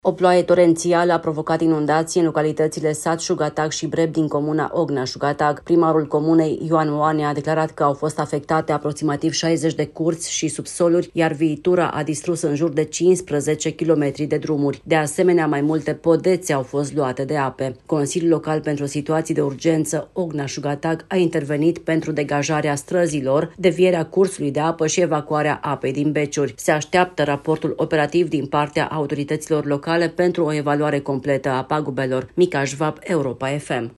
O ploaie torențială a provocat inundații în localitățile Sat Șugatag și Breb din comuna Ognea-Șugatag. Primarul comunei, Ioan Oane, a declarat că au fost afectate aproximativ 60 de curți și subsoluri, iar viitura a distrus în jur de 15 km de drumuri. De asemenea, mai multe podețe au fost luate de ape. Consiliul Local pentru Situații de Urgență Ognea-Șugatag a intervenit pentru degajarea străzilor, devierea cursului de apă și evacuarea apei din beciuri. Se așteaptă raportul operativ din partea autorităților locale pentru o evaluare completă a pagubelor. Mica Șvab, Europa FM.